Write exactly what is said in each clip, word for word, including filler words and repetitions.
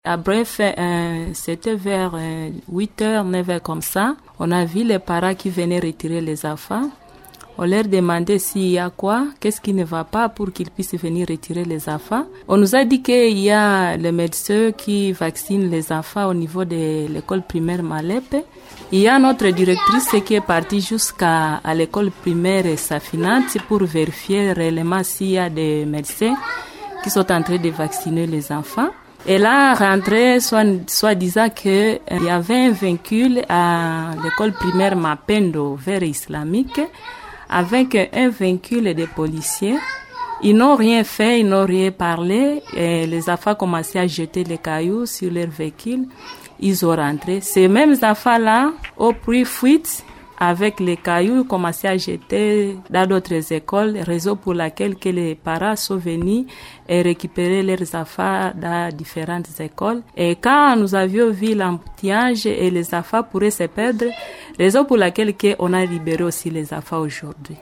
À bref, euh, c'était vers euh, huit heures, neuf heures comme ça. On a vu les parents qui venaient retirer les enfants. On leur demandait s'il y a quoi, qu'est-ce qui ne va pas pour qu'ils puissent venir retirer les enfants. On nous a dit qu'il y a le médecin qui vaccine les enfants au niveau de l'école primaire Malepe. Il y a notre directrice qui est partie jusqu'à à l'école primaire Safinante pour vérifier réellement s'il y a des médecins qui sont en train de vacciner les enfants. Et là, rentré, soit, soit disant qu'il y avait un véhicule à l'école primaire Mapendo vers islamique avec un véhicule de policiers. Ils n'ont rien fait, ils n'ont rien parlé. Et les enfants commençaient à jeter les cailloux sur leur véhicule. Ils ont rentré. Ces mêmes enfants-là, au prix fuite, avec les cailloux, commençaient à jeter dans d'autres écoles, raison pour laquelle que les parents sont venus et récupérer leurs enfants dans différentes écoles. Et quand nous avions vu l'embouteillage et les enfants pourraient se perdre, raison pour laquelle que on a libéré aussi les enfants aujourd'hui.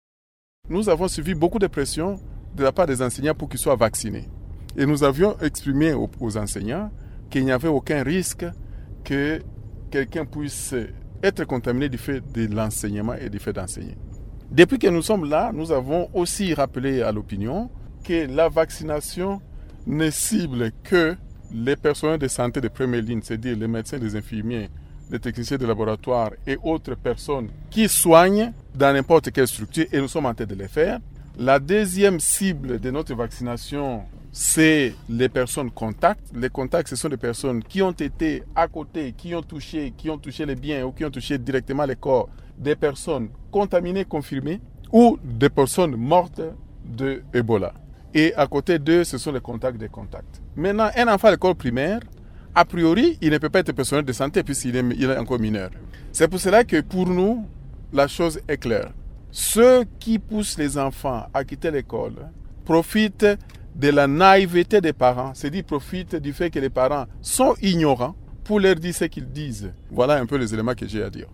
Nous avons suivi beaucoup de pression de la part des enseignants pour qu'ils soient vaccinés. Et nous avions exprimé aux, aux enseignants qu'il n'y avait aucun risque que quelqu'un puisse être contaminé du fait de l'enseignement et du fait d'enseigner. Depuis que nous sommes là, nous avons aussi rappelé à l'opinion que la vaccination ne cible que les personnels de santé de première ligne, c'est-à-dire les médecins, les infirmiers, les techniciens de laboratoire et autres personnes qui soignent dans n'importe quelle structure, et nous sommes en train de les faire. La deuxième cible de notre vaccination, c'est les personnes contacts. Les contacts, ce sont des personnes qui ont été à côté, qui ont touché, qui ont touché les biens ou qui ont touché directement les corps des personnes contaminées, confirmées, ou des personnes mortes de Ebola. Et à côté d'eux, ce sont les contacts des contacts. Maintenant, un enfant à l'école primaire, a priori, il ne peut pas être personnel de santé puisqu'il est, il est encore mineur. C'est pour cela que pour nous, la chose est claire. Ceux qui poussent les enfants à quitter l'école profitent de la naïveté des parents, c'est-à-dire profitent du fait que les parents sont ignorants pour leur dire ce qu'ils disent. Voilà un peu les éléments que j'ai à dire.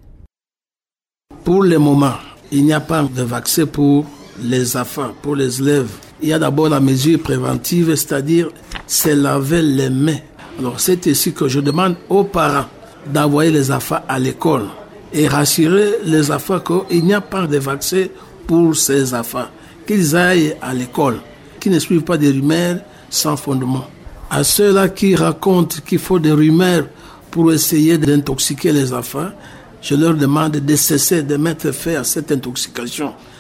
Pour le moment, il n'y a pas de vaccin pour les enfants, pour les élèves. Il y a d'abord la mesure préventive, c'est-à-dire se laver les mains. Alors c'est ici que je demande aux parents d'envoyer les enfants à l'école et rassurer les enfants qu'il n'y a pas de vaccin pour ces enfants, qu'ils aillent à l'école, qui ne suivent pas des rumeurs sans fondement. À ceux-là qui racontent qu'il faut des rumeurs pour essayer d'intoxiquer les enfants, je leur demande de cesser de mettre fin à cette intoxication.